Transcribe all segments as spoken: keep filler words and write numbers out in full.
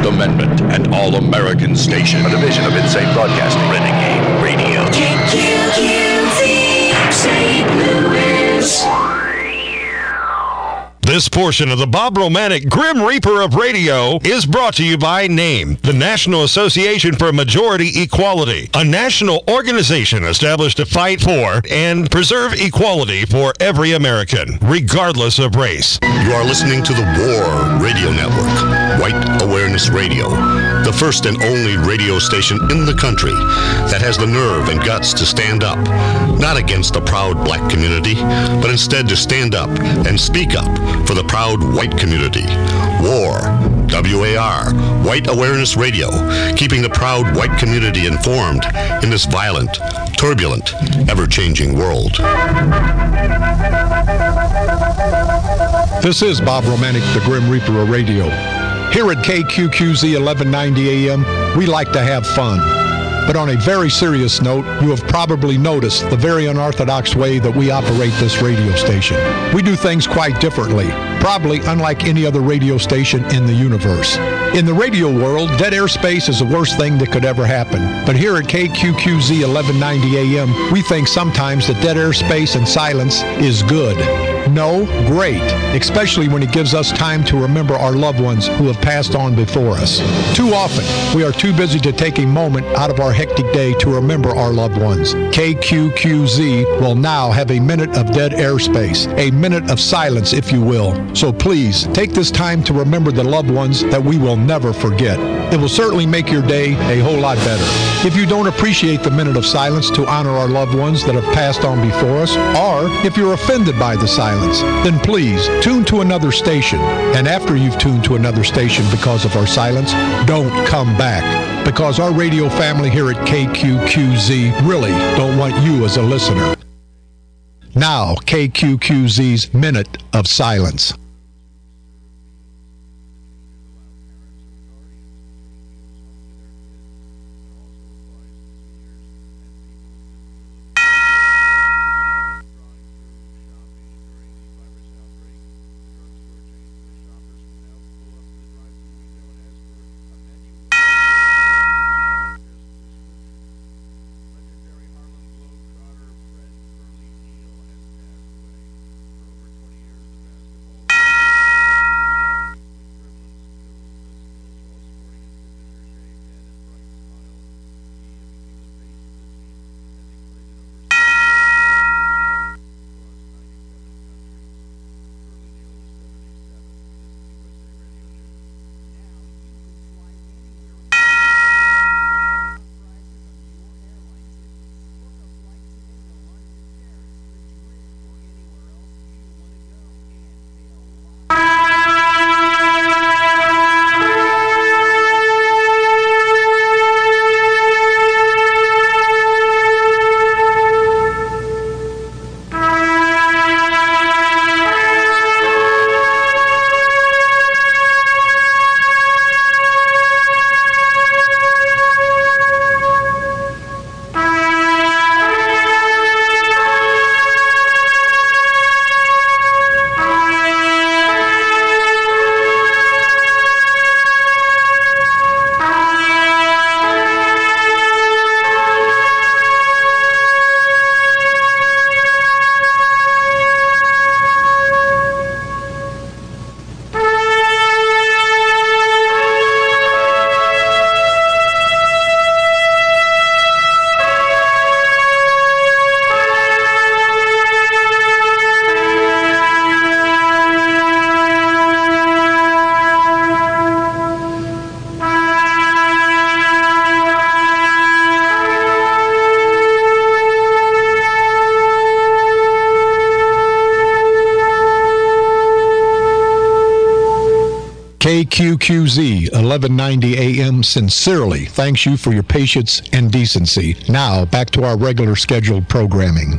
Amendment and all-American station. A division of Insane Broadcasting. Renegade Radio. K Q Q Z, Saint Louis. This portion of the Bob Romanek Grim Reaper of Radio is brought to you by NAME, the National Association for Majority Equality, a national organization established to fight for and preserve equality for every American, regardless of race. You are listening to the WAR Radio Network, White Awareness Radio, the first and only radio station in the country that has the nerve and guts to stand up, not against the proud black community, but instead to stand up and speak up for the proud white community. WAR, W A R, White Awareness Radio, keeping the proud white community informed in this violent, turbulent, ever-changing world. This is Bob Romanek, the Grim Reaper of Radio. Here at K Q Q Z eleven ninety A M, we like to have fun. But on a very serious note, you have probably noticed the very unorthodox way that we operate this radio station. We do things quite differently, probably unlike any other radio station in the universe. In the radio world, dead airspace is the worst thing that could ever happen. But here at K Q Q Z eleven ninety A M, we think sometimes that dead airspace and silence is good. No, great, especially when it gives us time to remember our loved ones who have passed on before us. Too often, we are too busy to take a moment out of our hectic day to remember our loved ones. K Q Q Z will now have a minute of dead airspace, a minute of silence, if you will. So please, take this time to remember the loved ones that we will never forget. It will certainly make your day a whole lot better. If you don't appreciate the minute of silence to honor our loved ones that have passed on before us, or if you're offended by the silence, then please tune to another station. And after you've tuned to another station because of our silence, don't come back. Because our radio family here at K Q Q Z really don't want you as a listener. Now, K Q Q Z's Minute of Silence. K Q Q Z eleven ninety A M sincerely thanks you for your patience and decency. Now, back to our regular scheduled programming.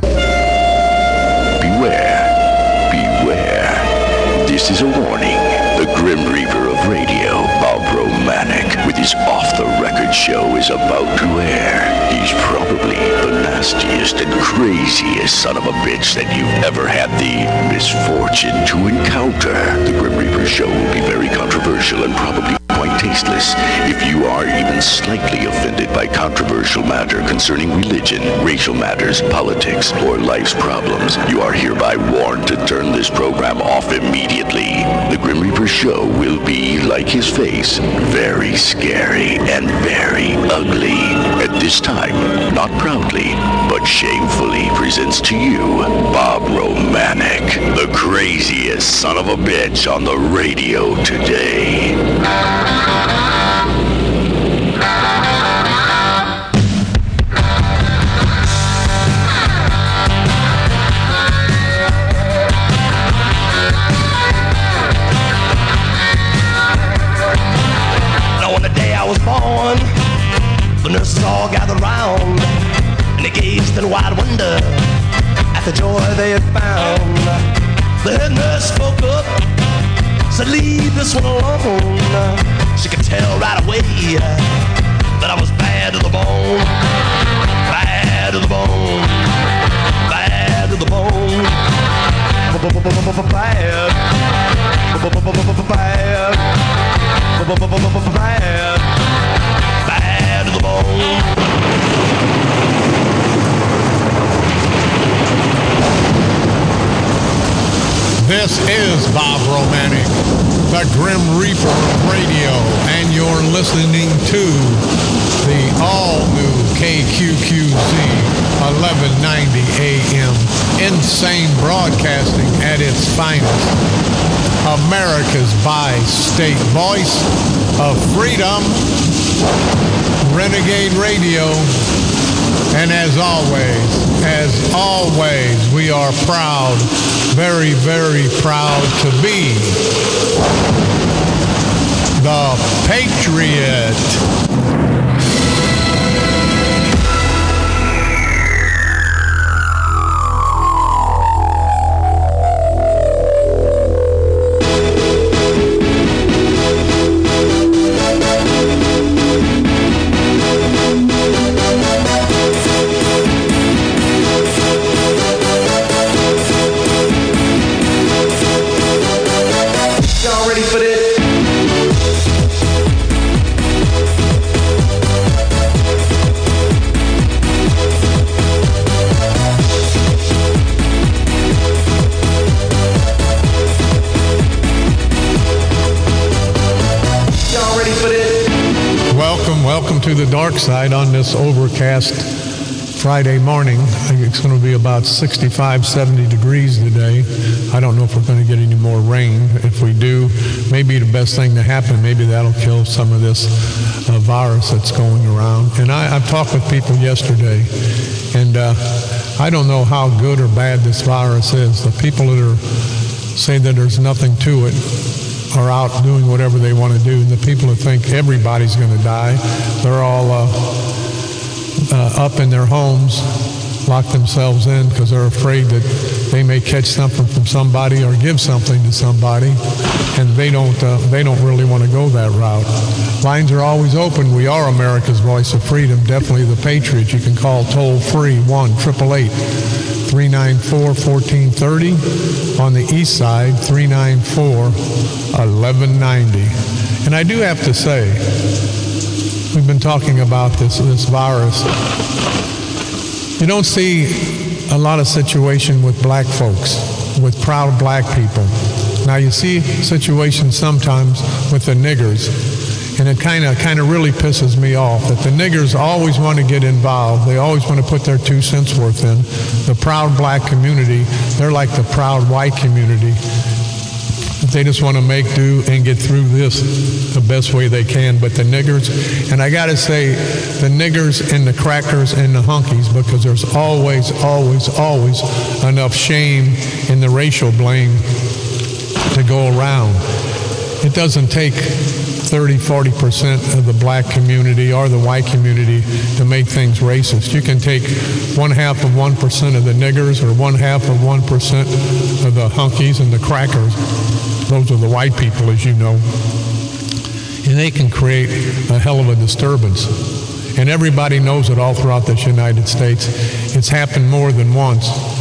Beware, beware. This is a warning. The Grim Reaper of Radio, Bob Romanek, with his off-the-record show is about to air. He's probably the nastiest and craziest son of a bitch that you've ever had the misfortune to encounter. The Grim Reaper show will be very controversial and probably quite tasty. tasteless. If you are even slightly offended by controversial matter concerning religion, racial matters, politics, or life's problems, you are hereby warned to turn this program off immediately. The Grim Reaper Show will be, like his face, very scary and very ugly. At this time, not proudly, but shamefully presents to you Bob Romanek, the craziest son of a bitch on the radio today. Now on the day I was born, the nurses all gathered round, and they gazed in wide wonder at the joy they had found. The head nurse spoke up, said, leave this one alone. She could tell right away that I was bad to the bone. Bad to the bone. Bad to the bone. Bad. Bad. Bad. Bad to the bone. This is Bob Romanek, the Grim Reaper of Radio, and you're listening to the all-new K Q Q Z eleven ninety A M, insane broadcasting at its finest, America's bi-state voice of freedom, Renegade Radio. And as always, as always, we are proud, very, very proud to be the Patriot. To the dark side on this overcast Friday morning. It's going to be about sixty-five, seventy degrees today. I don't know if we're going to get any more rain. If we do, maybe the best thing to happen, maybe that'll kill some of this uh, virus that's going around. And I, I've talked with people yesterday, and uh, I don't know how good or bad this virus is. The people that are saying that there's nothing to it are out doing whatever they want to do. And the people who think everybody's going to die, they're all uh, uh, up in their homes, lock themselves in because they're afraid that they may catch something from somebody or give something to somebody, and they don't uh, they don't really want to go that route. Lines are always open. We are America's voice of freedom, definitely the Patriot. You can call toll free one eight eight eight, three nine four, one four three zero. On the east side, three nine four, eleven ninety. And I do have to say, we've been talking about this this virus. You don't see a lot of situation with black folks, with proud black people. Now you see situations sometimes with the niggers, and it kind of kind of really pisses me off that the niggers always want to get involved. They always want to put their two cents worth in. The proud black community, they're like the proud white community. They just want to make do and get through this the best way they can. But the niggers, and I got to say, the niggers and the crackers and the hunkies, because there's always, always, always enough shame in the racial blame to go around. It doesn't take thirty, forty percent of the black community or the white community to make things racist. You can take one half of one percent of the niggers or one half of one percent of the hunkies and the crackers. Those are the white people, as you know. And they can create a hell of a disturbance. And everybody knows it all throughout this United States. It's happened more than once.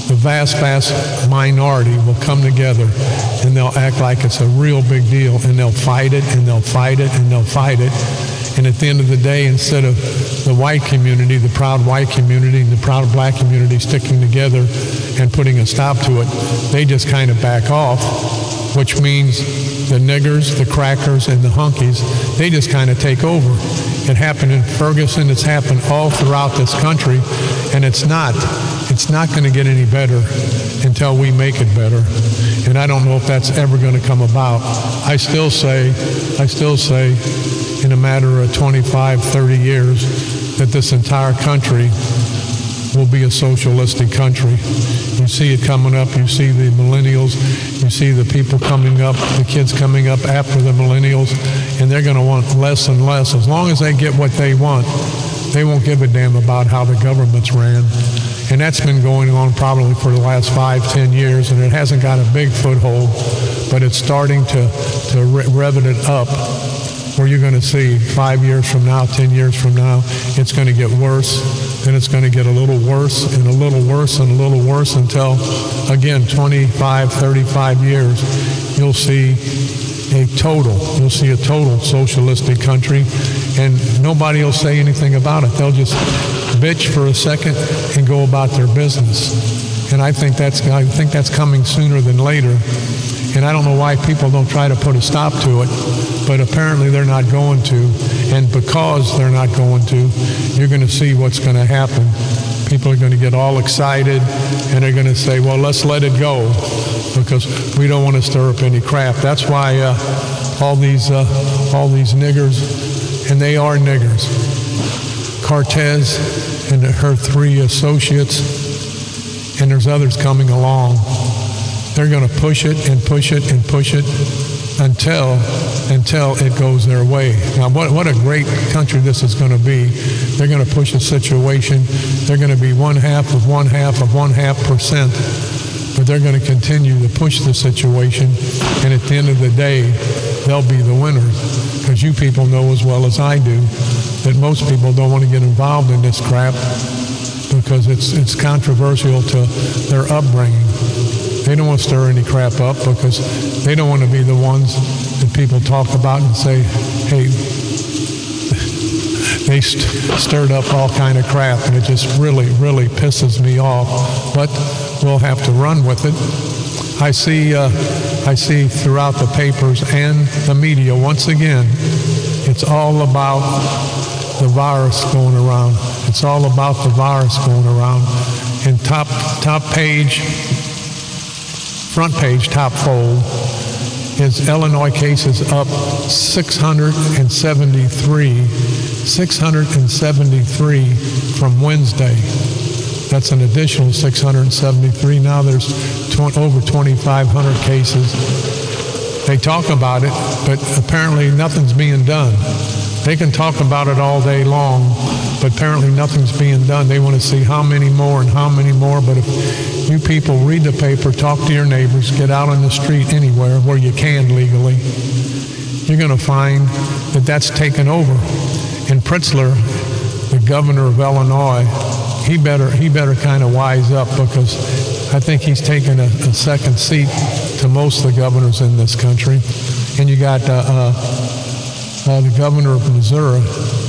the vast, vast minority will come together and they'll act like it's a real big deal, and they'll fight it, and they'll fight it, and they'll fight it. And at the end of the day, instead of the white community, the proud white community, and the proud black community sticking together and putting a stop to it, they just kind of back off, which means the niggers, the crackers, and the hunkies, they just kind of take over. It happened in Ferguson. It's happened all throughout this country, and it's not. It's not going to get any better until we make it better. And I don't know if that's ever going to come about. I still say, I still say, in a matter of twenty-five, thirty years, that this entire country will be a socialistic country. You see it coming up. You see the millennials. You see the people coming up, the kids coming up after the millennials, and they're going to want less and less. As long as they get what they want, they won't give a damn about how the government's ran. And that's been going on probably for the last five, ten years, and it hasn't got a big foothold, but it's starting to, to rev it up, where you're going to see five years from now, ten years from now, it's going to get worse, then it's going to get a little worse, and a little worse, and a little worse, until, again, twenty-five, thirty-five years, you'll see a total, you'll see a total socialistic country, and nobody will say anything about it. They'll just bitch for a second and go about their business. And I think that's I think that's coming sooner than later. And I don't know why people don't try to put a stop to it, but apparently they're not going to. And because they're not going to, you're going to see what's going to happen. People are going to get all excited, and they're going to say, well, let's let it go, because we don't want to stir up any crap. That's why uh, all these uh, all these niggers, and they are niggers, Cortez and her three associates, and there's others coming along. They're going to push it and push it and push it until until it goes their way. Now, what, what a great country this is going to be. They're going to push a situation. They're going to be one half of one half of one half percent, but they're going to continue to push the situation, and at the end of the day, they'll be the winners, because you people know as well as I do that most people don't want to get involved in this crap because it's it's controversial to their upbringing. They don't want to stir any crap up because they don't want to be the ones that people talk about and say, hey, they st- stirred up all kind of crap, and it just really, really pisses me off. But we'll have to run with it. I see, uh, I see throughout the papers and the media, once again, it's all about the virus going around. It's all about the virus going around. And top, top page, front page, top fold, is Illinois cases up six hundred seventy-three, six hundred seventy-three from Wednesday. That's an additional six hundred seventy-three. Now there's tw- over twenty-five hundred cases. They talk about it, but apparently nothing's being done. They can talk about it all day long, but apparently nothing's being done. They want to see how many more and how many more. But if you people read the paper, talk to your neighbors, get out on the street anywhere where you can legally, you're going to find that that's taken over. And Pritzker, the governor of Illinois, he better he better kind of wise up, because I think he's taken a, a second seat to most of the governors in this country. And you got uh, uh, uh, the governor of Missouri.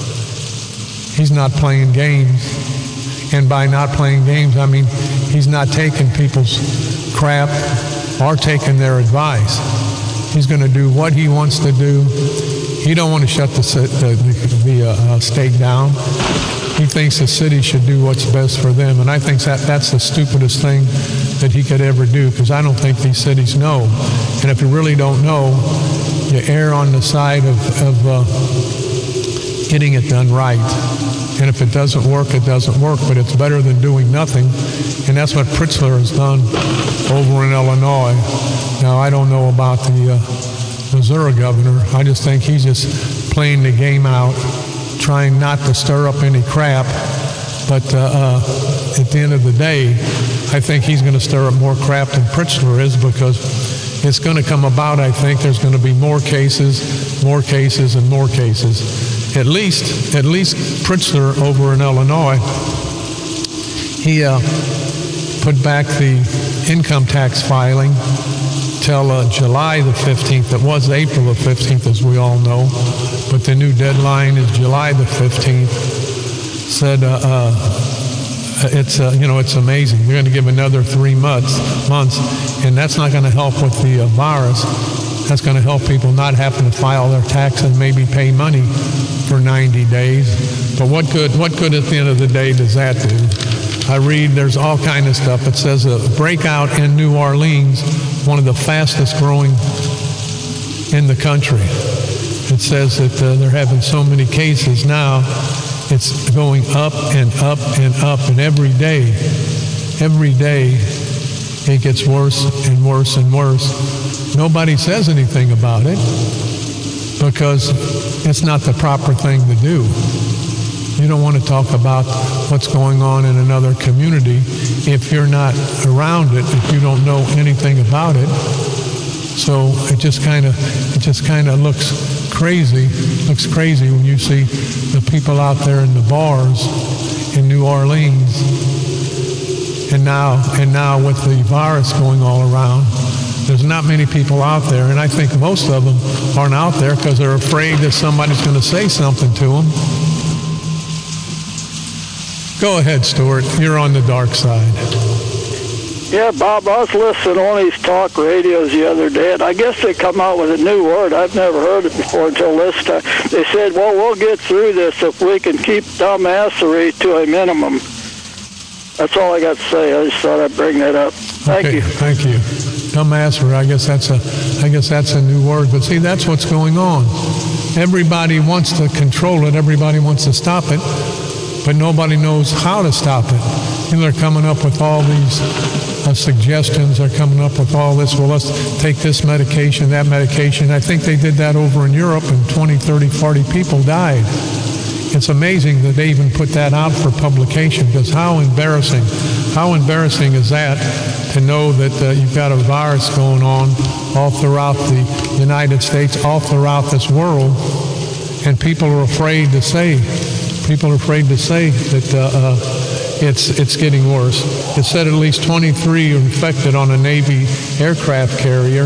He's not playing games. And by not playing games, I mean he's not taking people's crap or taking their advice. He's going to do what he wants to do. He don't want to shut the, the, the, the uh, state down. He thinks the city should do what's best for them. And I think that that's the stupidest thing that he could ever do, because I don't think these cities know. And if you really don't know, you err on the side of, of uh, getting it done right. And if it doesn't work, it doesn't work, but it's better than doing nothing. And that's what Pritzker has done over in Illinois. Now, I don't know about the uh, Missouri governor. I just think he's just playing the game out, trying not to stir up any crap. But uh, uh, at the end of the day, I think he's going to stir up more crap than Pritzker is, because it's going to come about, I think, there's going to be more cases, more cases, and more cases. At least, at least Pritzker over in Illinois, he uh, put back the income tax filing till uh, July the fifteenth. It was April the fifteenth, as we all know, but the new deadline is July the fifteenth. Said uh, uh, it's uh, you know it's amazing. They're going to give another three months, months, and that's not going to help with the uh, virus. That's going to help people not having to file their taxes and maybe pay money for ninety days. But what good? What good at the end of the day does that do? I read there's all kind of stuff. It says a breakout in New Orleans, one of the fastest growing in the country. It says that uh, they're having so many cases now, it's going up and up and up, and every day, every day, it gets worse and worse and worse. Nobody says anything about it because it's not the proper thing to do. You don't want to talk about what's going on in another community if you're not around it, if you don't know anything about it. So it just kind of it just kind of looks crazy, looks crazy when you see the people out there in the bars in New Orleans, and now and now with the virus going all around. There's not many people out there, and I think most of them aren't out there because they're afraid that somebody's going to say something to them. Go ahead, Stuart. You're on the dark side. Yeah, Bob, I was listening to one of these talk radios the other day, and I guess they come out with a new word. I've never heard it before until this time. They said, well, we'll get through this if we can keep dumbassery to a minimum. That's all I got to say. I just thought I'd bring that up. Thank okay, you. Thank you. Dumbassery, I guess that's a, I guess that's a new word. But see, that's what's going on. Everybody wants to control it. Everybody wants to stop it, but nobody knows how to stop it. And they're coming up with all these uh, suggestions. They're coming up with all this. Well, let's take this medication, that medication. I think they did that over in Europe, and twenty, thirty, forty people died. It's amazing that they even put that out for publication, because how embarrassing, how embarrassing is that to know that uh, you've got a virus going on all throughout the United States, all throughout this world, and people are afraid to say, people are afraid to say that uh, uh, it's it's getting worse. It said at least twenty-three are infected on a Navy aircraft carrier,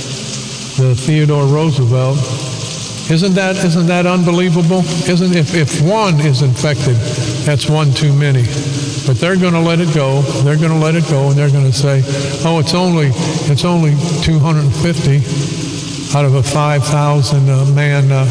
the Theodore Roosevelt. Isn't that isn't that unbelievable? Isn't if if one is infected, that's one too many. But they're going to let it go. They're going to let it go, and they're going to say, "Oh, it's only it's only two hundred fifty out of a five thousand uh, man uh,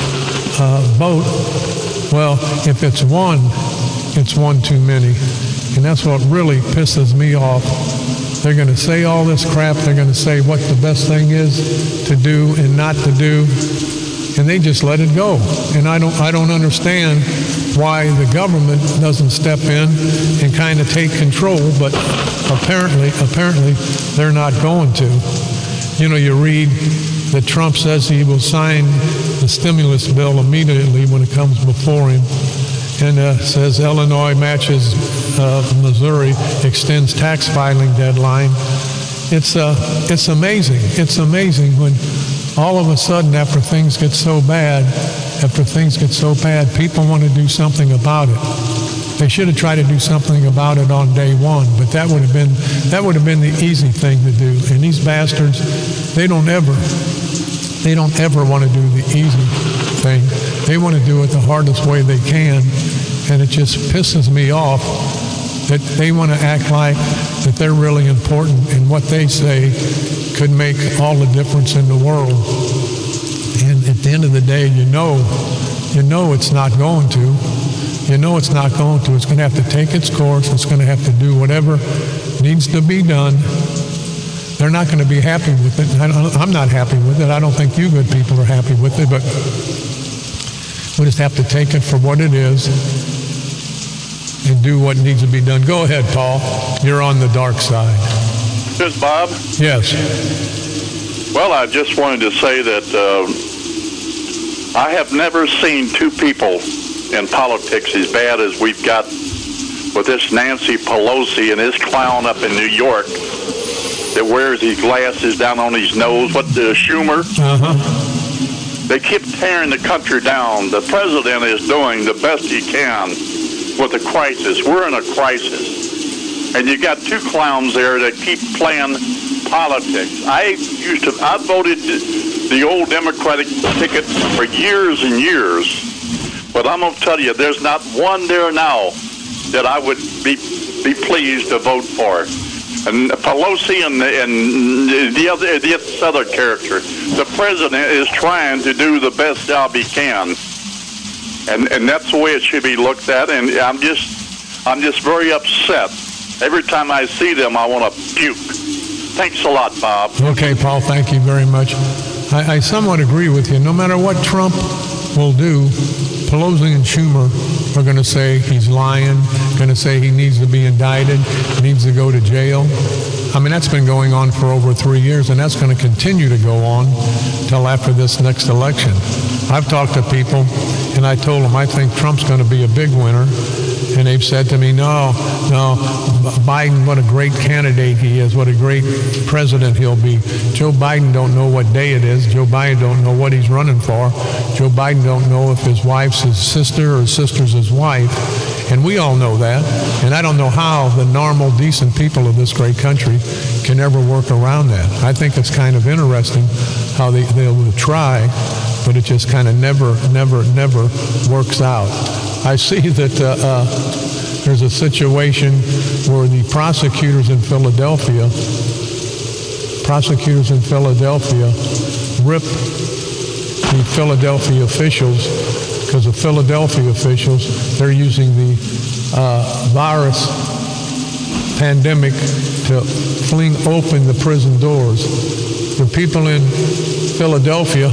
uh, boat." Well, if it's one, it's one too many, and that's what really pisses me off. They're going to say all this crap. They're going to say what the best thing is to do and not to do. And they just let it go. And I don't I don't understand why the government doesn't step in and kind of take control, but apparently apparently they're not going to. You know, you read that Trump says he will sign the stimulus bill immediately when it comes before him, and uh, says Illinois matches uh, Missouri, extends tax filing deadline. It's uh it's amazing. It's amazing when all of a sudden, after things get so bad, after things get so bad, people want to do something about it. They should have tried to do something about it on day one, but that would have been that would have been the easy thing to do. And these bastards, they don't ever, they don't ever want to do the easy thing. They want to do it the hardest way they can, and it just pisses me off that they want to act like that they're really important, and what they say could make all the difference in the world. And at the end of the day, you know, you know it's not going to. You know it's not going to. It's going to have to take its course. It's going to have to do whatever needs to be done. They're not going to be happy with it. I'm not happy with it. I don't think you good people are happy with it, but we just have to take it for what it is and do what needs to be done. Go ahead, Paul. You're on the dark side. This is Bob? Yes. Well, I just wanted to say that uh, I have never seen two people in politics as bad as we've got with this Nancy Pelosi and this clown up in New York that wears his glasses down on his nose. What, the Schumer? Uh-huh. They keep tearing the country down. The president is doing the best he can with the crisis. We're in a crisis. and you got two clowns there that keep playing politics. I used to, I voted the old Democratic ticket for years and years, but I'm going to tell you, there's not one there now that I would be be pleased to vote for. And Pelosi and, and the other the other character, the president is trying to do the best job he can, and and that's the way it should be looked at. And I'm just I'm just very upset. Every time I see them, I want to puke. Thanks a lot, Bob. Okay, Paul, thank you very much. I, I somewhat agree with you. No matter what Trump will do, Pelosi and Schumer are going to say he's lying, going to say he needs to be indicted, needs to go to jail. I mean, that's been going on for over three years, and that's going to continue to go on till after this next election. I've talked to people, and I told them I think Trump's going to be a big winner. And they've said to me, no, no, Biden, what a great candidate he is, what a great president he'll be. Joe Biden don't know what day it is. Joe Biden don't know what he's running for. Joe Biden don't know if his wife's his sister or his sister's his wife. And we all know that. And I don't know how the normal, decent people of this great country can ever work around that. I think it's kind of interesting how they, they'll try, but it just kind of never, never, never works out. I see that uh, uh, there's a situation where the prosecutors in Philadelphia, prosecutors in Philadelphia rip the Philadelphia officials, because the Philadelphia officials, they're using the uh, virus pandemic to fling open the prison doors. The people in Philadelphia,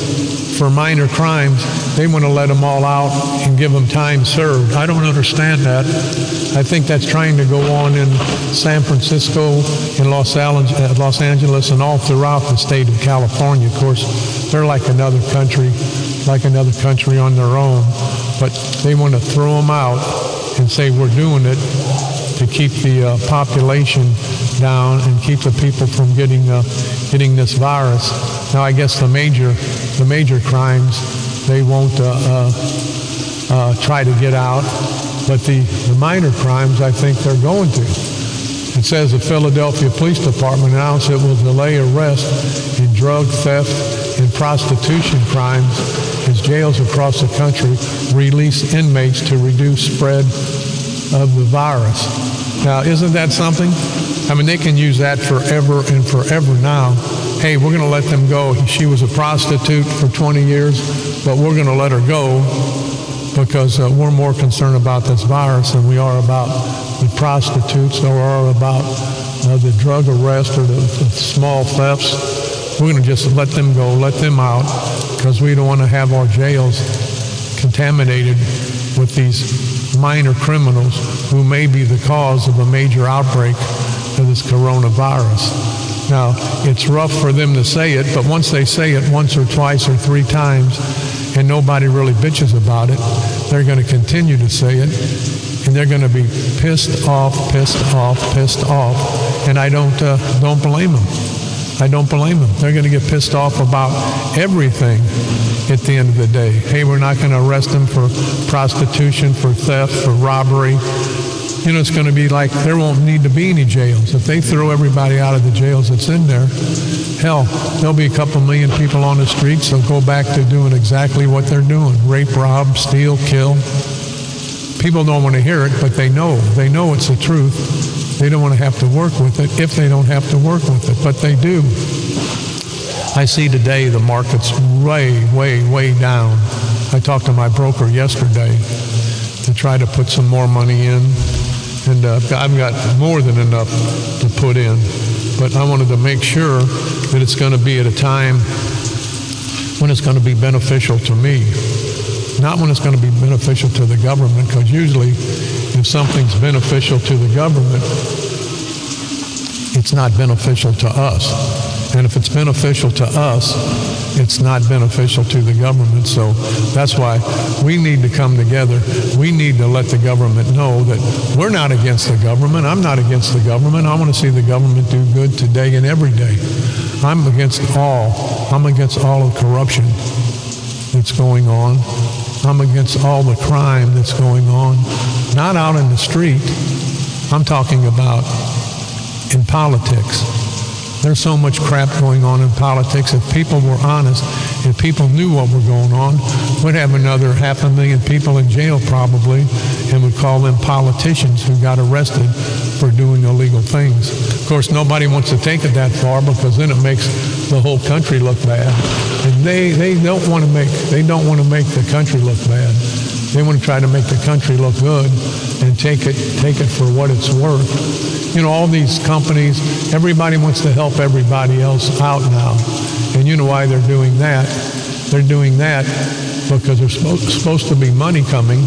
for minor crimes, they want to let them all out and give them time served. I don't understand that. I think that's trying to go on in San Francisco, in Los Angeles, and all throughout the state of California. Of course, they're like another country, like another country on their own. But they want to throw them out and say we're doing it to keep the uh, population down and keep the people from getting uh, getting this virus. Now, I guess the major the major crimes, they won't uh, uh, uh, try to get out, but the, the minor crimes, I think they're going to. It says the Philadelphia Police Department announced it will delay arrests in drug theft and prostitution crimes as jails across the country release inmates to reduce spread of the virus. Now, isn't that something? I mean, they can use that forever and forever now. Hey, we're going to let them go. She was a prostitute for twenty years, but we're going to let her go because uh, we're more concerned about this virus than we are about the prostitutes or are about uh, the drug arrest or the, the small thefts. We're going to just let them go, let them out, because we don't want to have our jails contaminated with these minor criminals who may be the cause of a major outbreak of this coronavirus. Now, it's rough for them to say it, but once they say it once or twice or three times and nobody really bitches about it, they're going to continue to say it, and they're going to be pissed off, pissed off, pissed off, and I don't uh, don't blame them. I don't blame them. They're going to get pissed off about everything at the end of the day. Hey, we're not going to arrest them for prostitution, for theft, for robbery. You know, it's going to be like there won't need to be any jails. If they throw everybody out of the jails that's in there, hell, there'll be a couple million people on the streets. They'll go back to doing exactly what they're doing. Rape, rob, steal, kill. People don't want to hear it, but they know. They know it's the truth. They don't want to have to work with it if they don't have to work with it, but they do. I see today the market's way, way, way down. I talked to my broker yesterday to try to put some more money in. And uh, I've got more than enough to put in. But I wanted to make sure that it's going to be at a time when it's going to be beneficial to me. Not when it's going to be beneficial to the government, because usually if something's beneficial to the government, it's not beneficial to us. And if it's beneficial to us, it's not beneficial to the government. So that's why we need to come together. We need to let the government know that we're not against the government. I'm not against the government. I want to see the government do good today and every day. I'm against all. I'm against all the corruption that's going on. I'm against all the crime that's going on. Not out in the street, I'm talking about in politics. There's so much crap going on in politics. If people were honest, if people knew what was going on, we'd have another half a million people in jail probably, and would call them politicians who got arrested for doing illegal things. Of course, nobody wants to take it that far because then it makes the whole country look bad. And they, they don't want to make they don't want to make the country look bad. They want to try to make the country look good and take it take it for what it's worth. You know, all these companies, everybody wants to help everybody else out now. And you know why they're doing that? They're doing that because there's supposed, supposed to be money coming.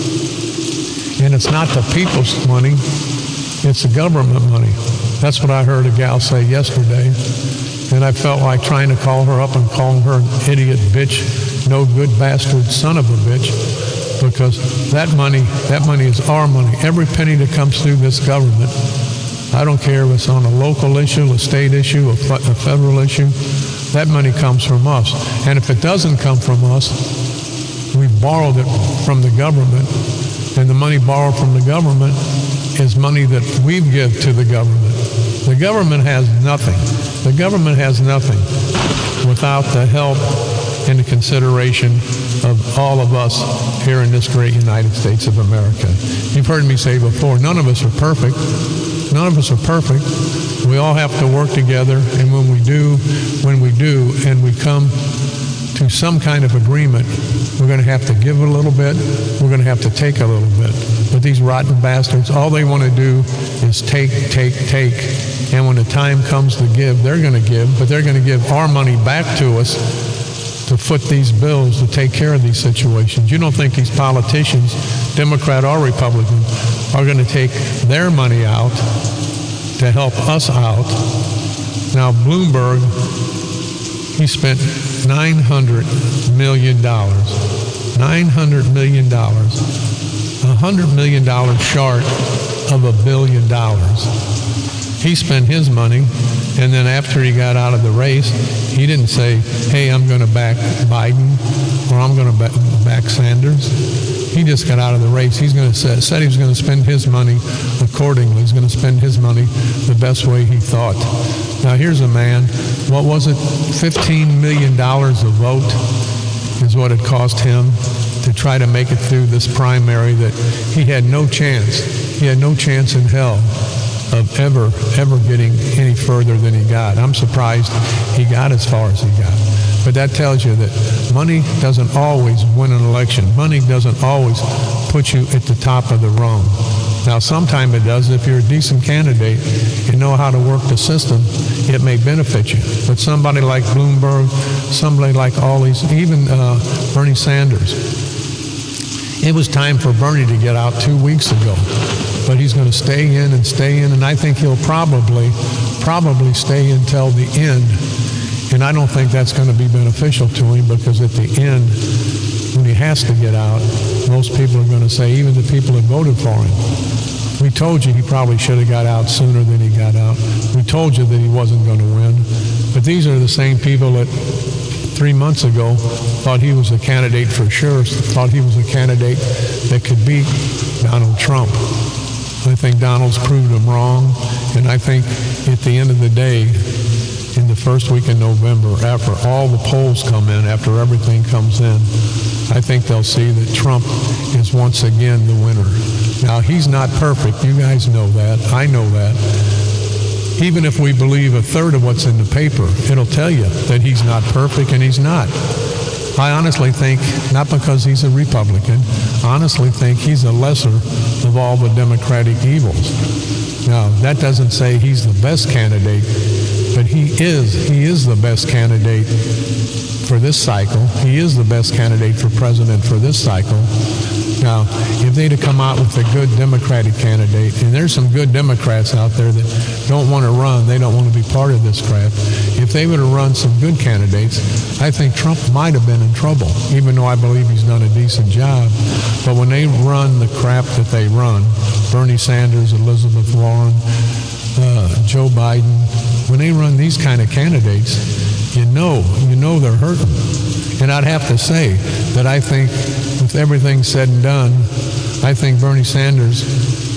And it's not the people's money, it's the government money. That's what I heard a gal say yesterday. And I felt like trying to call her up and calling her an idiot, bitch, no good bastard, son of a bitch. Because that money, that money is our money. Every penny that comes through this government, I don't care if it's on a local issue, a state issue, a, a federal issue, that money comes from us. And if it doesn't come from us, we borrowed it from the government. And the money borrowed from the government is money that we give to the government. The government has nothing. The government has nothing without the help and the consideration of all of us here in this great United States of America. You've heard me say before, none of us are perfect. None of us are perfect. We all have to work together, and when we do, when we do, and we come to some kind of agreement, we're going to have to give a little bit, we're going to have to take a little bit. But these rotten bastards, all they want to do is take, take, take. And when the time comes to give, they're going to give, but they're going to give our money back to us to foot these bills, to take care of these situations. You don't think these politicians, Democrat or Republican, are going to take their money out to help us out. Now, Bloomberg, he spent nine hundred million dollars. nine hundred million dollars. one hundred million dollars short of a billion dollars. He spent his money, and then after he got out of the race, he didn't say, hey, I'm going to back Biden or I'm going to back Sanders. He just got out of the race. He's going to say, said he was going to spend his money accordingly. He's going to spend his money the best way he thought. Now, here's a man, what was it, fifteen million dollars a vote is what it cost him to try to make it through this primary that he had no chance. He had no chance in hell of ever, ever getting any further than he got. I'm surprised he got as far as he got. But that tells you that money doesn't always win an election. Money doesn't always put you at the top of the rung. Now, sometimes it does. If you're a decent candidate and know how to work the system, it may benefit you. But somebody like Bloomberg, somebody like all these, even uh, Bernie Sanders, it was time for Bernie to get out two weeks ago. But he's going to stay in and stay in, and I think he'll probably, probably stay until the end. And I don't think that's going to be beneficial to him because at the end, when he has to get out, most people are going to say, even the people that voted for him, we told you he probably should have got out sooner than he got out. We told you that he wasn't going to win. But these are the same people that three months ago thought he was a candidate for sure, thought he was a candidate that could beat Donald Trump. I think Donald's proved them wrong, and I think at the end of the day, in the first week in November, after all the polls come in, after everything comes in, I think they'll see that Trump is once again the winner. Now, he's not perfect. You guys know that. I know that. Even if we believe a third of what's in the paper, it'll tell you that he's not perfect, and he's not. I honestly think, not because he's a Republican, I honestly think he's the lesser of all the Democratic evils. Now, that doesn't say he's the best candidate, but he is, he is the best candidate for this cycle. He is the best candidate for president for this cycle. Now, if they'd have come out with a good Democratic candidate, and there's some good Democrats out there that don't want to run, they don't want to be part of this crap. If they would have run some good candidates, I think Trump might have been in trouble, even though I believe he's done a decent job. But when they run the crap that they run, Bernie Sanders, Elizabeth Warren, uh, Joe Biden, when they run these kind of candidates, you know, you know they're hurting. And I'd have to say that I think with everything said and done, I think Bernie Sanders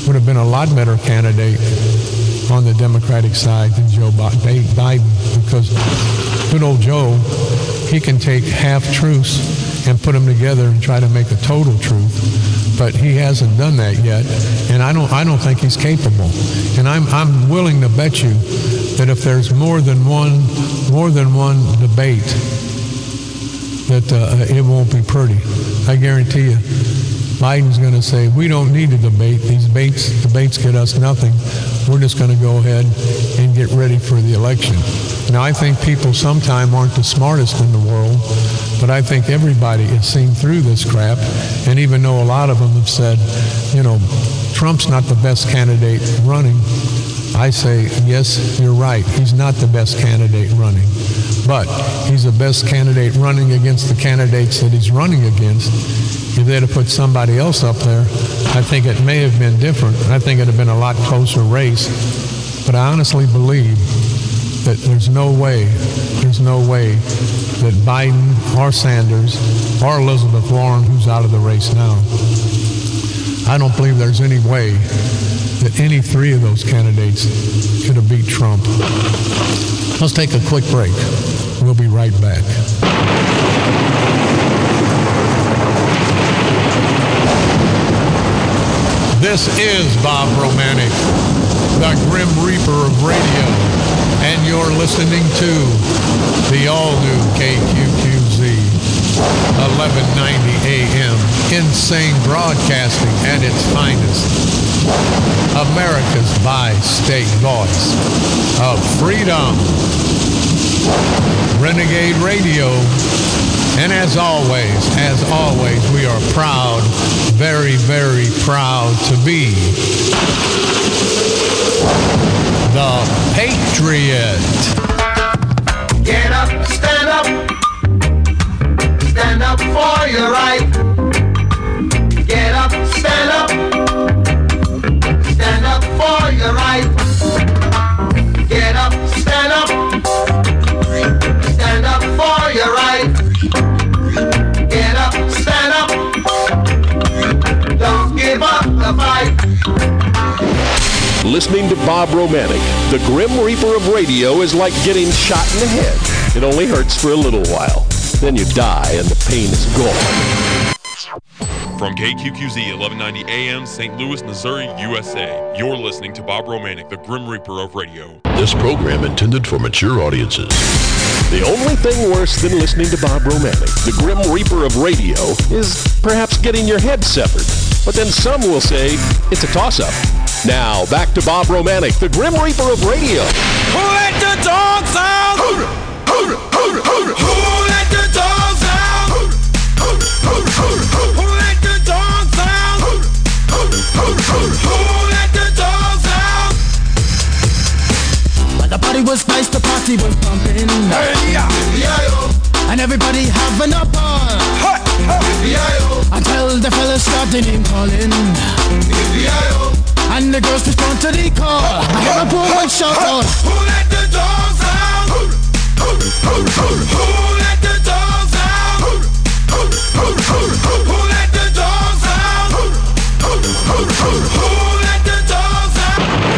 would have been a lot better candidate on the Democratic side than Joe Biden, because good old Joe, he can take half-truths and put them together and try to make a total truth, but he hasn't done that yet, and I don't I don't think he's capable. And I'm I'm willing to bet you that if there's more than one more than one debate, that uh, it won't be pretty. I guarantee you, Biden's going to say, we don't need a debate. These debates, debates get us nothing. We're just going to go ahead and get ready for the election. Now, I think people sometime aren't the smartest in the world, but I think everybody has seen through this crap, and even though a lot of them have said, you know, Trump's not the best candidate running, I say, yes, you're right. He's not the best candidate running, but he's the best candidate running against the candidates that he's running against. If they'd have put somebody else up there, I think it may have been different. I think it would have been a lot closer race. But I honestly believe that there's no way, there's no way that Biden or Sanders or Elizabeth Warren, who's out of the race now, I don't believe there's any way that any three of those candidates could have beat Trump. Let's take a quick break. We'll be right back. This is Bob Romanek, the Grim Reaper of radio, and you're listening to the all-new K Q Q Z, eleven ninety A M, insane broadcasting at its finest, America's bi-state voice of freedom, Renegade Radio. And as always, as always, we are proud, very, very proud to be the Patriot. Get up, stand up, stand up for your right. Get up, stand up, stand up for your right. Get up, stand up, stand up for your right. Get up, stand up, don't give up the fight. Listening to Bob Romanek, the Grim Reaper of radio, is like getting shot in the head. It only hurts for a little while. Then you die and the pain is gone. From K Q Q Z eleven ninety A M, Saint Louis, Missouri, U S A, you're listening to Bob Romanek, the Grim Reaper of radio. This program intended for mature audiences. The only thing worse than listening to Bob Romanek, the Grim Reaper of radio, is perhaps getting your head severed. But then some will say it's a toss-up. Now, back to Bob Romanek, the Grim Reaper of radio. Who let the dogs out? Who let the dogs out? Who let the dogs out? Who let the dogs out? When the party was nice, the party was pumping. And everybody having a ball. Until the fellas started name calling. And the girls respond to the call. I hear a woman shout out, who let the dogs out? Who let the dogs out? Who let the dogs out? Who let the dogs out?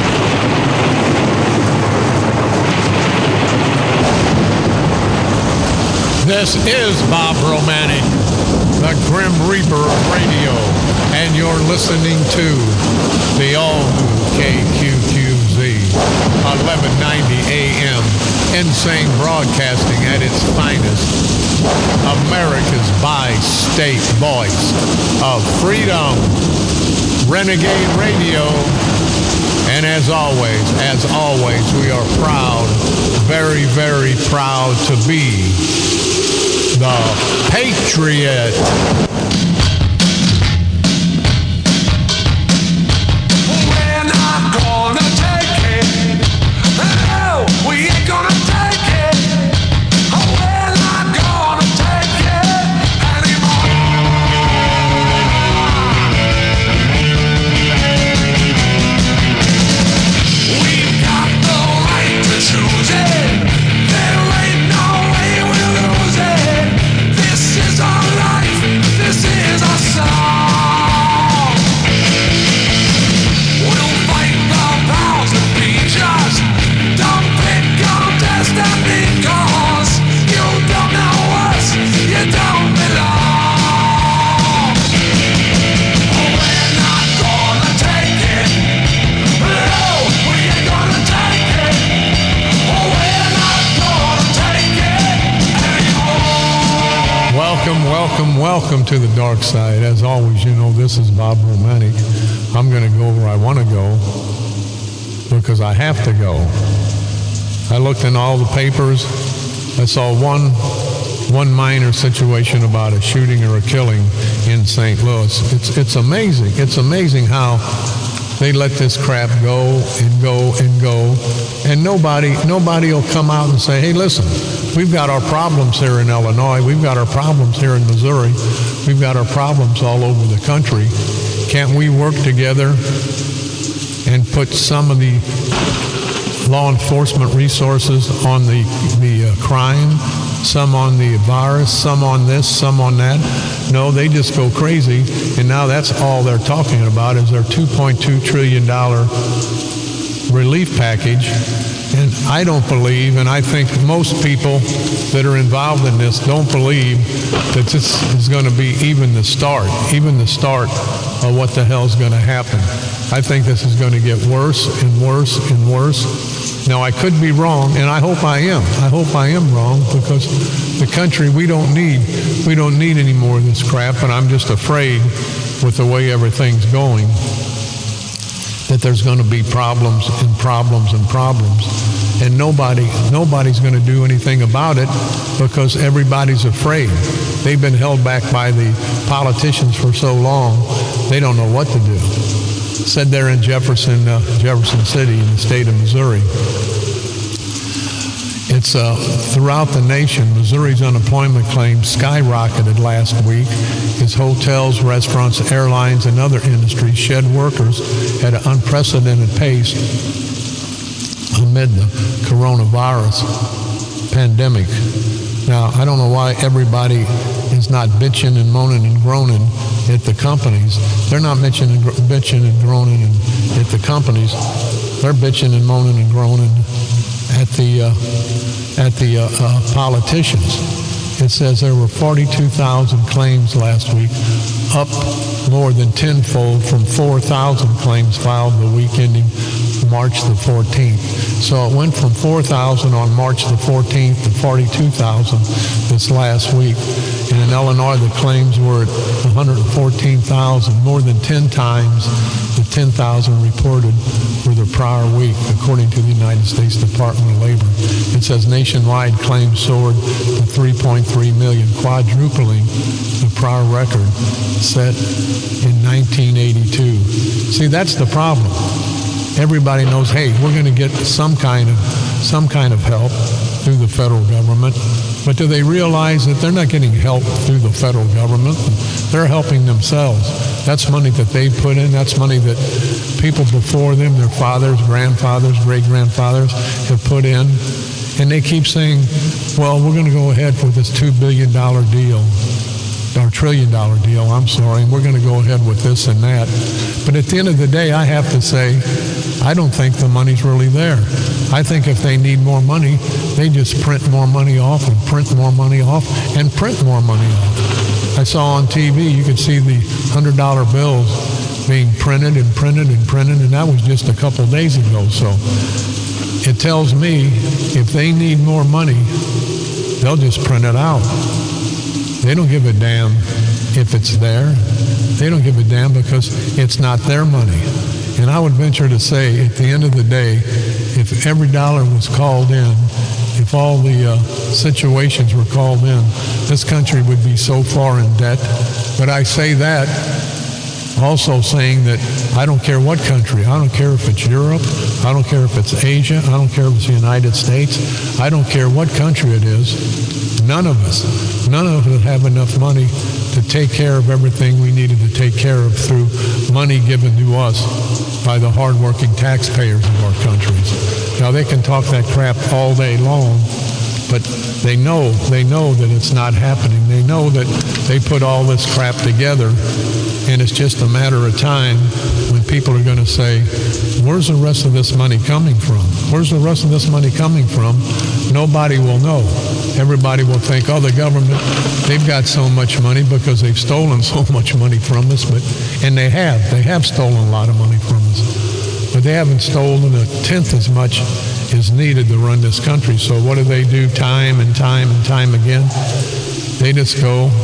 This is Bob Romanek, the Grim Reaper of radio, and you're listening to the all-new K Q Q Z, eleven ninety A M, insane broadcasting at its finest, America's bi-state voice of freedom, Renegade Radio. And as always, as always, we are proud, very, very proud to be the Patriot. We're not gonna take it. No, we ain't gonna take it. We're not gonna take it anymore. We've got the right to choose it. There ain't no way we'll lose it. This is our life. This to the dark side. As always, you know, this is Bob Romanek. I'm going to go where I want to go because I have to go. I looked in all the papers. I saw one one minor situation about a shooting or a killing in Saint Louis. It's it's amazing. It's amazing how they let this crap go and go and go, and nobody nobody will come out and say, hey, listen, we've got our problems here in Illinois. We've got our problems here in Missouri. We've got our problems all over the country. Can't we work together and put some of the law enforcement resources on the, the uh, crime, some on the virus, some on this, some on that? No, they just go crazy, and now that's all they're talking about is their two point two trillion dollars relief package. And I don't believe, and I think most people that are involved in this don't believe that this is going to be even the start, even the start of what the hell is going to happen. I think this is going to get worse and worse and worse. Now, I could be wrong, and I hope I am. I hope I am wrong, because the country, we don't need, we don't need any more of this crap, and I'm just afraid with the way everything's going that there's going to be problems and problems and problems. And nobody, nobody's going to do anything about it because everybody's afraid. They've been held back by the politicians for so long, they don't know what to do. Said there in Jefferson, uh, Jefferson City in the state of Missouri. It's uh, throughout the nation. Missouri's unemployment claims skyrocketed last week as hotels, restaurants, airlines, and other industries shed workers at an unprecedented pace amid the coronavirus pandemic. Now, I don't know why everybody is not bitching and moaning and groaning at the companies. They're not bitching and, bitching and groaning at the companies. They're bitching and moaning and groaning at the uh, at the uh, uh, politicians. It says there were forty-two thousand claims last week, up more than tenfold from four thousand claims filed the week ending March the fourteenth. So it went from four thousand on March the fourteenth to forty-two thousand this last week. And in Illinois, the claims were at one hundred fourteen thousand, more than ten times the ten thousand reported for the prior week, according to the United States Department of Labor. It says nationwide claims soared to three point three million, quadrupling the prior record set in nineteen eighty-two. See, that's the problem. Everybody knows, hey, we're going to get some kind of some kind of help through the federal government. But do they realize that they're not getting help through the federal government? They're helping themselves. That's money that they put in. That's money that people before them, their fathers, grandfathers, great-grandfathers have put in. And they keep saying, well, we're going to go ahead with this two billion dollars deal, or trillion dollar deal, I'm sorry, and we're going to go ahead with this and that. But at the end of the day, I have to say, I don't think the money's really there. I think if they need more money, they just print more money off and print more money off and print more money off. I saw on T V, you could see the one hundred dollar bills being printed and printed and printed, and that was just a couple days ago. So it tells me if they need more money, they'll just print it out. They don't give a damn if it's there. They don't give a damn because it's not their money. And I would venture to say, at the end of the day, if every dollar was called in, if all the uh, situations were called in, this country would be so far in debt. But I say that also saying that I don't care what country. I don't care if it's Europe. I don't care if it's Asia. I don't care if it's the United States. I don't care what country it is. None of us, none of us have enough money to take care of everything we needed to take care of through money given to us by the hardworking taxpayers of our countries. Now, they can talk that crap all day long, but they know, they know that it's not happening. They know that they put all this crap together, and it's just a matter of time when people are going to say, where's the rest of this money coming from? Where's the rest of this money coming from? Nobody will know. Everybody will think, oh, the government, they've got so much money because they've stolen so much money from us. But and they have. They have stolen a lot of money from us. But they haven't stolen a tenth as much as needed to run this country. So what do they do time and time and time again? They just go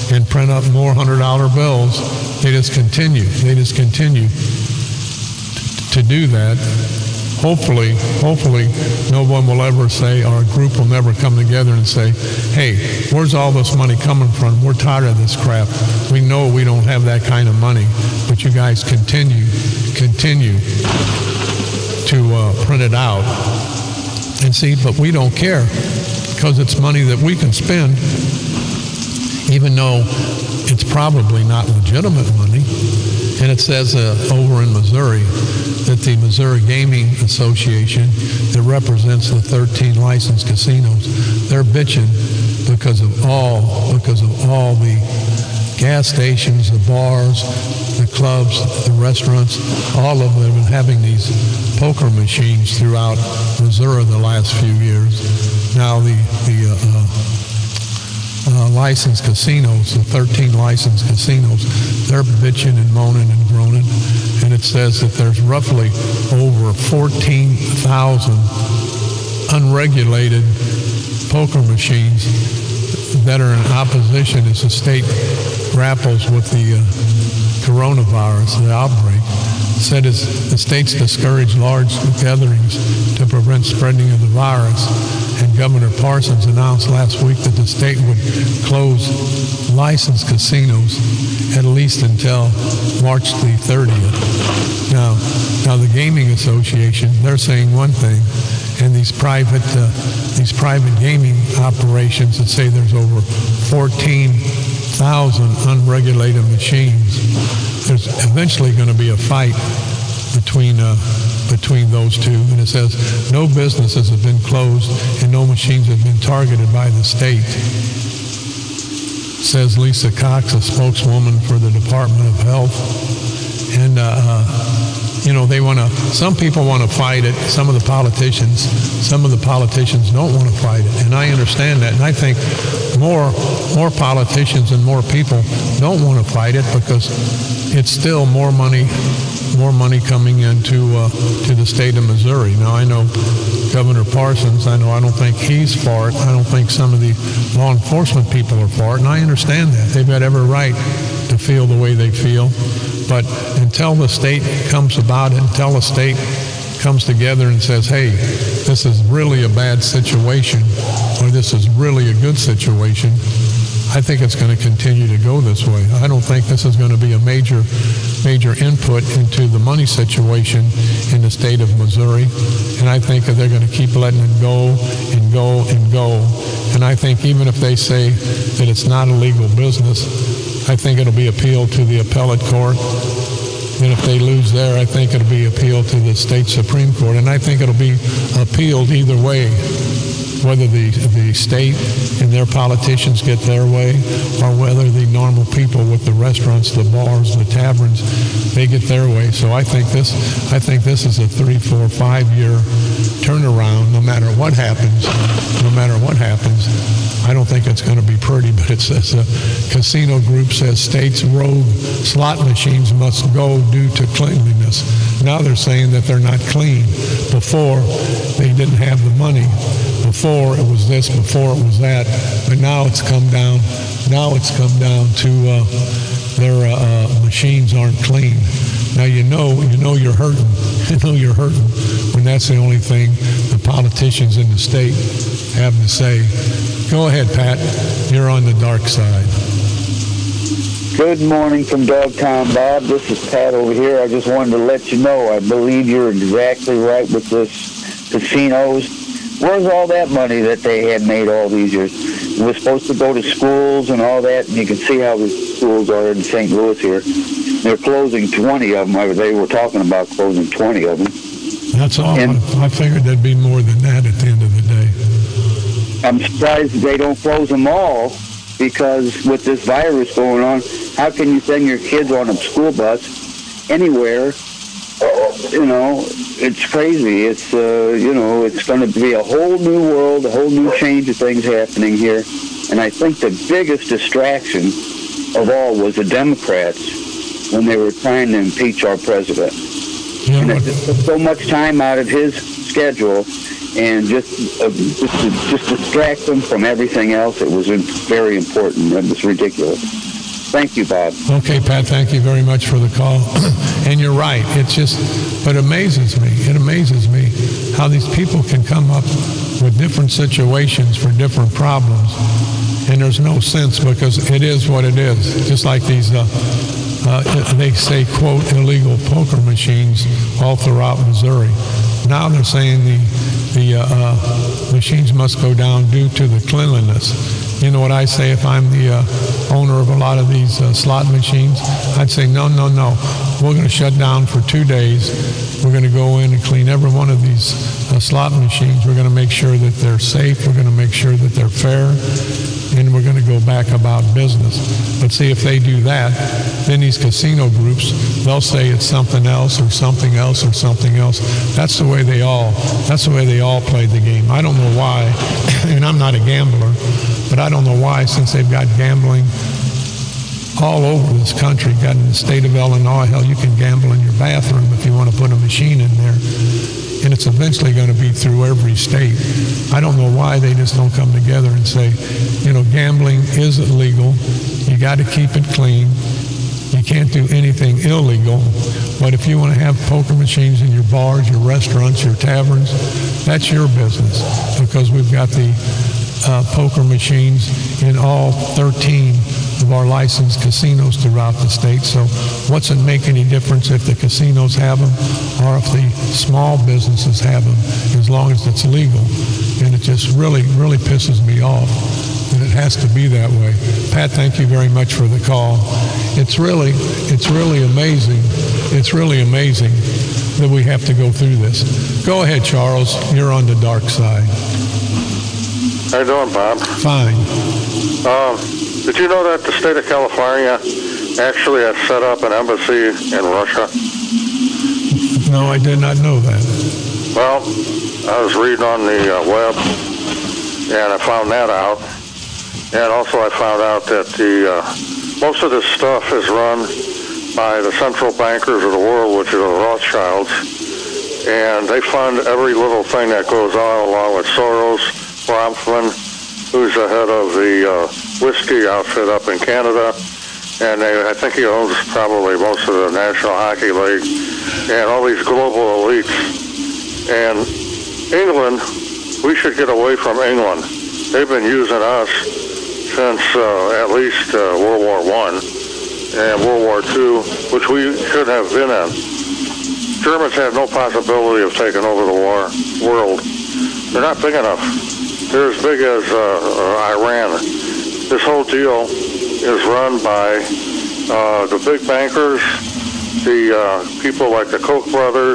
and print up more hundred dollar bills. They just continue. They just continue to do that. Hopefully, hopefully, no one will ever say, or a group will never come together and say, hey, where's all this money coming from? We're tired of this crap. We know we don't have that kind of money, but you guys continue, continue to uh, print it out. And see, but we don't care, because it's money that we can spend, even though it's probably not legitimate money. And it says uh, over in Missouri that the Missouri Gaming Association that represents the thirteen licensed casinos, they're bitching because of all, because of all the gas stations, the bars, the clubs, the restaurants, all of them having these poker machines throughout Missouri the last few years. Now the, the uh, uh, Uh, licensed casinos, the thirteen licensed casinos, they're bitching and moaning and groaning, and it says that there's roughly over fourteen thousand unregulated poker machines that are in opposition as the state grapples with the uh, coronavirus, the outbreak. It said it's, the state's discouraged large gatherings to prevent spreading of the virus. And Governor Parsons announced last week that the state would close licensed casinos at least until March the thirtieth. Now, now the Gaming Association, they're saying one thing, and these private uh, these private gaming operations that say there's over fourteen thousand unregulated machines, there's eventually going to be a fight between uh, between those two, and it says no businesses have been closed and no machines have been targeted by the state. Says Lisa Cox, a spokeswoman for the Department of Health. And uh, uh, you know, they want to, some people want to fight it, some of the politicians, some of the politicians don't want to fight it, and I understand that, and I think more more politicians and more people don't want to fight it because it's still more money more money coming into uh, to the state of Missouri. Now, I know Governor Parsons, I know I don't think he's for it. I don't think some of the law enforcement people are for it, and I understand that. They've got every right to feel the way they feel. But until the state comes about it, until the state comes together and says, hey, this is really a bad situation, or this is really a good situation, I think it's going to continue to go this way. I don't think this is going to be a major, major input into the money situation in the state of Missouri. And I think that they're going to keep letting it go and go and go. And I think even if they say that it's not a legal business, I think it'll be appealed to the appellate court. And if they lose there, I think it'll be appealed to the state Supreme Court. And I think it'll be appealed either way, whether the, the state and their politicians get their way, or whether the normal people with the restaurants, the bars, the taverns, they get their way. So I think this, I think this is a three, four, five-year turnaround. No matter what happens, no matter what happens, I don't think it's going to be pretty. But it says a casino group says states' rogue slot machines must go due to cleanliness. Now they're saying that they're not clean. Before, they didn't have the money. Before it was this, before it was that, but now it's come down. Now it's come down to uh, their uh, uh, machines aren't clean. Now you know, you know you're hurting. You know you're hurting when that's the only thing the politicians in the state have to say. Go ahead, Pat. You're on the dark side. Good morning from Dogtown, Bob. This is Pat over here. I just wanted to let you know I believe you're exactly right with this casinos. Where's all that money that they had made all these years? It was supposed to go to schools and all that, and you can see how the schools are in Saint Louis here. They're closing twenty of them. They were talking about closing twenty of them. That's all. And I figured there'd be more than that at the end of the day. I'm surprised they don't close them all, because with this virus going on, how can you send your kids on a school bus anywhere? You know, it's crazy. It's, uh, you know, it's going to be a whole new world, a whole new change of things happening here. And I think the biggest distraction of all was the Democrats when they were trying to impeach our president. Yeah, and they just took so much time out of his schedule and just uh, just to, just distract them from everything else. It was very important. It was ridiculous. Thank you, Bob. Okay, Pat, thank you very much for the call. And you're right. It's just, but it amazes me. It amazes me how these people can come up with different situations for different problems. And there's no sense because it is what it is. Just like these, uh, uh, they say, quote, illegal poker machines all throughout Missouri. Now they're saying the, the uh, uh, machines must go down due to the cleanliness. You know what I say if I'm the uh, owner of a lot of these uh, slot machines? I'd say, no, no, no. We're going to shut down for two days. We're going to go in and clean every one of these uh, slot machines. We're going to make sure that they're safe. We're going to make sure that they're fair. And we're going to go back about business. But see, if they do that, then these casino groups, they'll say it's something else or something else or something else. That's the way they all, that's the way they all played the game. I don't know why, and I'm not a gambler, but I don't know why, since they've got gambling all over this country, got in the state of Illinois, hell, you can gamble in your bathroom if you want to put a machine in there. And it's eventually going to be through every state. I don't know why they just don't come together and say, you know, gambling is illegal. You got to keep it clean. You can't do anything illegal. But if you want to have poker machines in your bars, your restaurants, your taverns, that's your business, because we've got the uh, poker machines in all thirteen of our licensed casinos throughout the state. So what's it make any difference if the casinos have them or if the small businesses have them, as long as it's legal? And it just really, really pisses me off that it has to be that way. Pat, thank you very much for the call. It's really, it's really amazing. It's really amazing that we have to go through this. Go ahead, Charles. You're on the dark side. How you doing, Bob? Fine. Um, did you know that the state of California actually has set up an embassy in Russia? No, I did not know that. Well, I was reading on the uh, web, and I found that out. And also I found out that the uh, most of this stuff is run by the central bankers of the world, which are the Rothschilds. And they fund every little thing that goes on, along with Soros, Bronfman, who's the head of the uh, whiskey outfit up in Canada, and they, I think he owns probably most of the National Hockey League, and all these global elites. And England, we should get away from England. They've been using us since uh, at least uh, World War One and World War Two, which we should have been in. Germans have no possibility of taking over the war world. They're not big enough. They're as big as uh, uh, Iran. This whole deal is run by uh, the big bankers, the uh, people like the Koch brothers,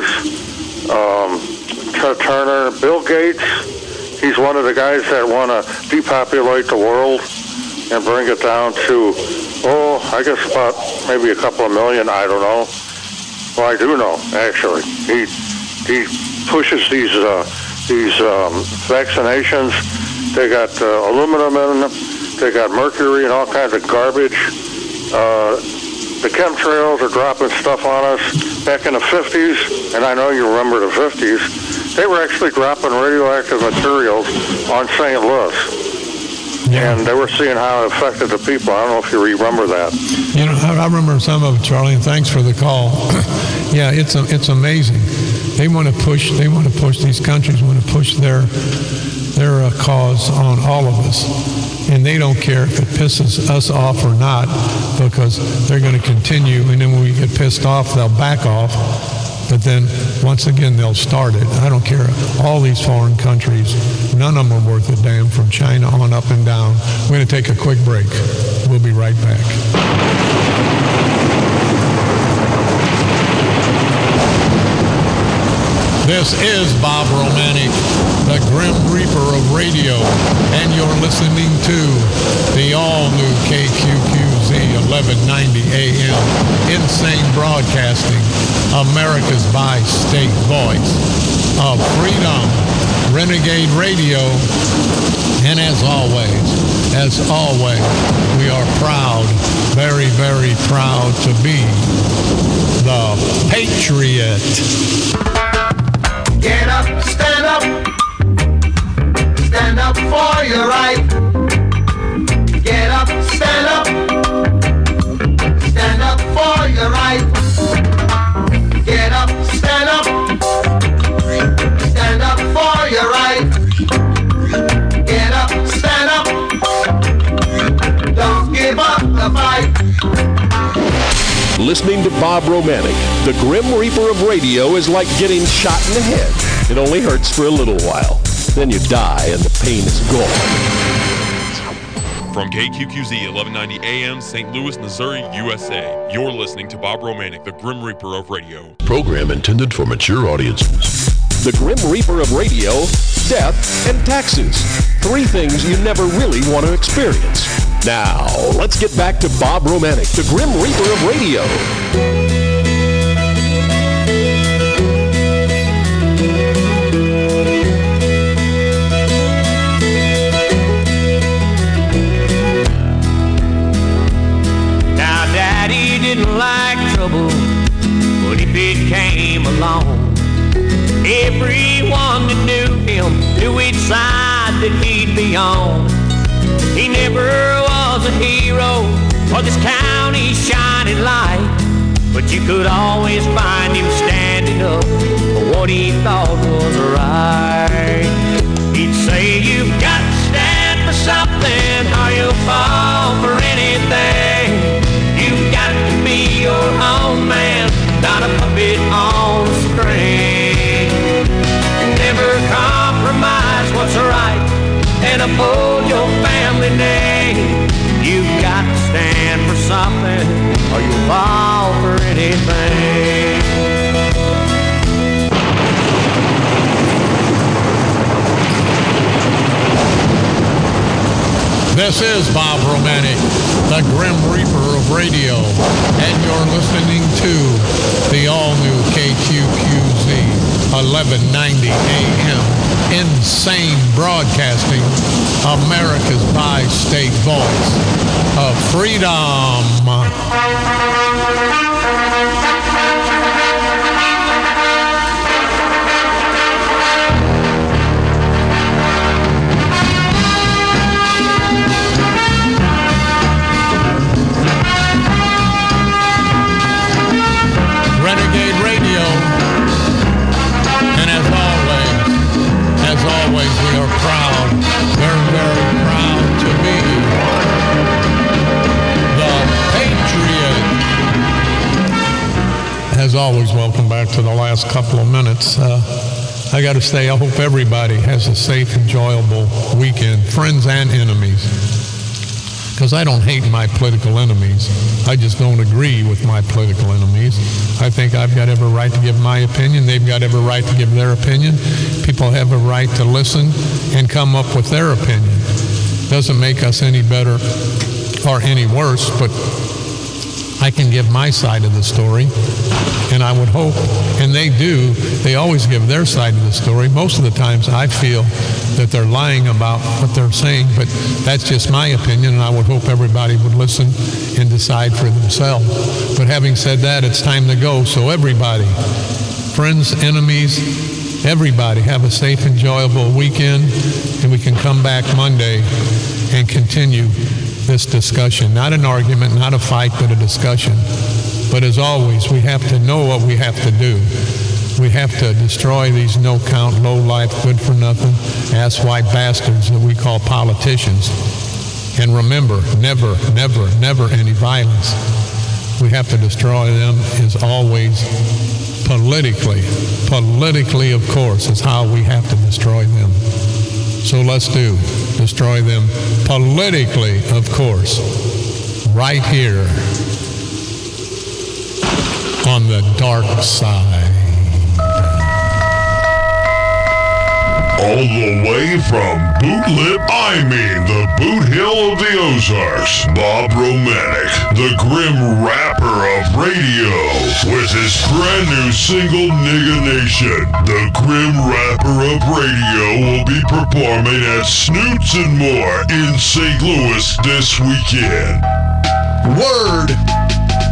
um, Turner, Bill Gates. He's one of the guys that want to depopulate the world and bring it down to, oh, I guess about maybe a couple of million. I don't know. Well, I do know, actually. He he pushes these uh, these um, vaccinations. They got uh, aluminum in them. They got mercury and all kinds of garbage. Uh, the chemtrails are dropping stuff on us. Back in the fifties, and I know you remember the fifties, they were actually dropping radioactive materials on Saint Louis. Yeah. And they were seeing how it affected the people. I don't know if you remember that. You know, I remember some of it, Charlie, and thanks for the call. Yeah, it's a, it's amazing. They want to push. They want to push. These countries want to push their their uh, cause on all of us, and they don't care if it pisses us off or not, because they're going to continue. And then when we get pissed off, they'll back off. But then, once again, they'll start it. I don't care. All these foreign countries, none of them are worth a damn, from China on up and down. We're going to take a quick break. We'll be right back. This is Bob Romanek, the Grim Reaper of radio, and you're listening to the all-new K Q Q Z eleven ninety A M, Insane Broadcasting, America's bi-state voice of freedom, Renegade Radio, and as always, as always, we are proud, very, very proud to be the Patriot. Get up, stand up, stand up for your right. Get up, stand up. Stand up for your right. Get up, stand up. Stand up for your right. Get up, stand up. Don't give up the fight. Listening to Bob Romanek, the Grim Reaper of radio, is like getting shot in the head. It only hurts for a little while. Then you die and the pain is gone. From K Q Q Z eleven ninety A M, Saint Louis, Missouri, U S A, you're listening to Bob Romanek, the Grim Reaper of radio. Program intended for mature audiences. The Grim Reaper of radio, death, and taxes. Three things you never really want to experience. Now, let's get back to Bob Romanek, the Grim Reaper of radio. Now, Daddy didn't like trouble, but if it came along, everyone that knew him knew which side that he'd be on. He never was a hero for this county's shining light, but you could always find him standing up for what he thought was right. He'd say, you've got to stand for something or you'll fall for anything. You've got to be your own man, not a puppet on a string. Never compromise what's right and uphold your family name. You've got to stand for something or you'll fall for anything. This is Bob Romanek, the Grim Reaper of radio, and you're listening to the all-new K Q Q Z eleven ninety A M. Insane Broadcasting, America's bi-state voice of freedom. Renegade Radio, and as always, as always, we are proud, very, very proud to be the Patriot. As always, welcome back to the last couple of minutes. Uh, I got to say, I hope everybody has a safe, enjoyable weekend, friends and enemies. Because I don't hate my political enemies. I just don't agree with my political enemies. I think I've got every right to give my opinion. They've got every right to give their opinion. People have a right to listen and come up with their opinion. Doesn't make us any better or any worse, but I can give my side of the story. And I would hope, and they do, they always give their side of the story. Most of the times I feel that they're lying about what they're saying, but that's just my opinion, and I would hope everybody would listen and decide for themselves. But having said that, it's time to go. So everybody, friends, enemies, everybody, have a safe, enjoyable weekend, and we can come back Monday and continue this discussion. Not an argument, not a fight, but a discussion. But as always, we have to know what we have to do. We have to destroy these no-count, low-life, good-for-nothing, ass-white bastards that we call politicians. And remember, never, never, never any violence. We have to destroy them as always politically. Politically, of course, is how we have to destroy them. So let's do. Destroy them politically, of course, right here on the dark side. All the way from Bootlip, I mean the Boot Hill of the Ozarks, Bob Romanek, the Grim Rapper of radio, with his brand new single Nigga Nation. The Grim Rapper of radio will be performing at Snoots and More in Saint Louis this weekend. Word!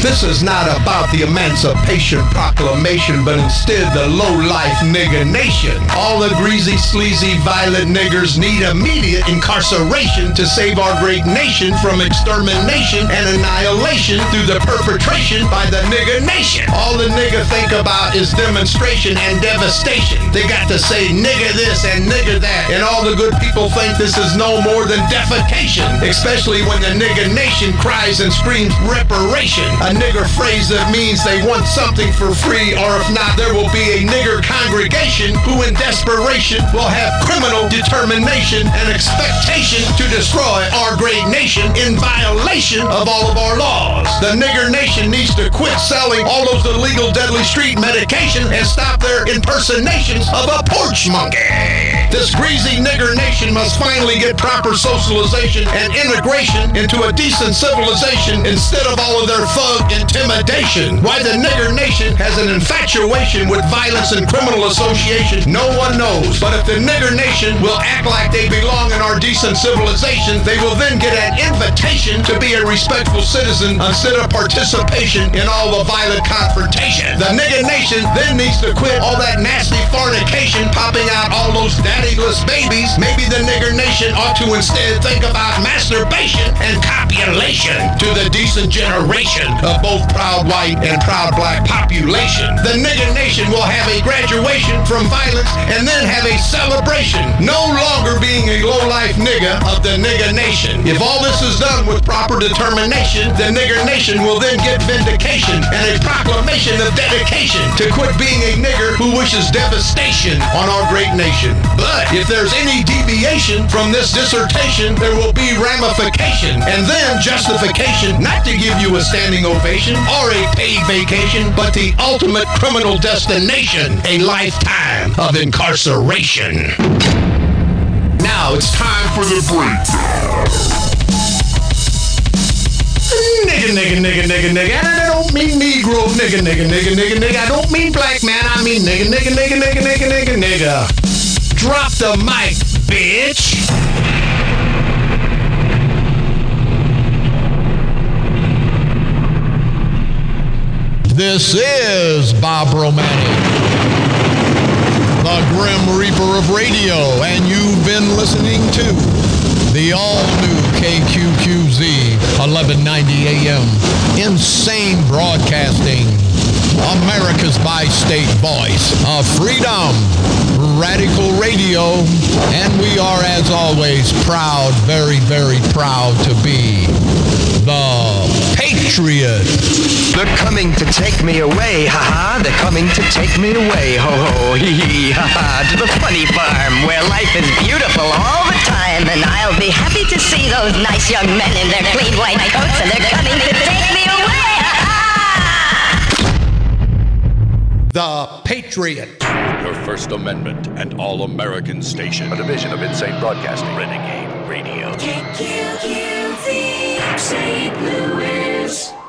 This is not about the Emancipation Proclamation, but instead the low-life nigger nation. All the greasy, sleazy, violent niggers need immediate incarceration to save our great nation from extermination and annihilation through the perpetration by the nigger nation. All the nigger think about is demonstration and devastation. They got to say nigger this and nigger that, and all the good people think this is no more than defecation, especially when the nigger nation cries and screams reparation, a nigger phrase that means they want something for free, or if not, there will be a nigger congregation who in desperation will have criminal determination and expectation to destroy our great nation in violation of all of our laws. The nigger nation needs to quit selling all those illegal deadly street medication and stop their impersonations of a porch monkey. This greasy nigger nation must finally get proper socialization and integration into a decent civilization instead of all of their thug intimidation. Why the nigger nation has an infatuation with violence and criminal association, no one knows. But if the nigger nation will act like they belong in our decent civilization, they will then get an invitation to be a respectful citizen instead of participation in all the violent confrontation. The nigger nation then needs to quit all that nasty fornication, popping out all those daddyless babies. Maybe the nigger nation ought to instead think about masturbation and copulation to the decent generation of both proud white and proud black population. The nigger nation will have a graduation from violence and then have a celebration, no longer being a low-life nigger of the nigger nation. If all this is done with proper determination, the nigger nation will then get vindication and a proclamation of dedication to quit being a nigger who wishes devastation on our great nation. But if there's any deviation from this dissertation, there will be ramification and then justification not to give you a standing ovation or a paid vacation, but the ultimate criminal destination, a lifetime of incarceration. Now it's time for the breakdown. Nigga, nigga, nigga, nigga, nigga. And I don't mean Negro, nigga, nigga, nigga, nigga, nigga. I don't mean black man. I mean nigga, nigga, nigga, nigga, nigga, nigga, nigga. Drop the mic, bitch. This is Bob Romantic, the Grim Reaper of radio, and you've been listening to the all-new K Q Q Z eleven ninety A M. Insane Broadcasting, America's bi-state voice of freedom, Radical Radio, and we are, as always, proud, very, very proud to be the Patriot. They're coming to take me away, ha-ha. They're coming to take me away, ho-ho, hee-hee, ha-ha. To the funny farm where life is beautiful all the time. And I'll be happy to see those nice young men in their clean white coats, and they're coming to take me away, ha-ha. The Patriot. Your First Amendment and All-American Station. A division of Insane Broadcasting. Renegade Radio. K Q Q Z, Saint Louis.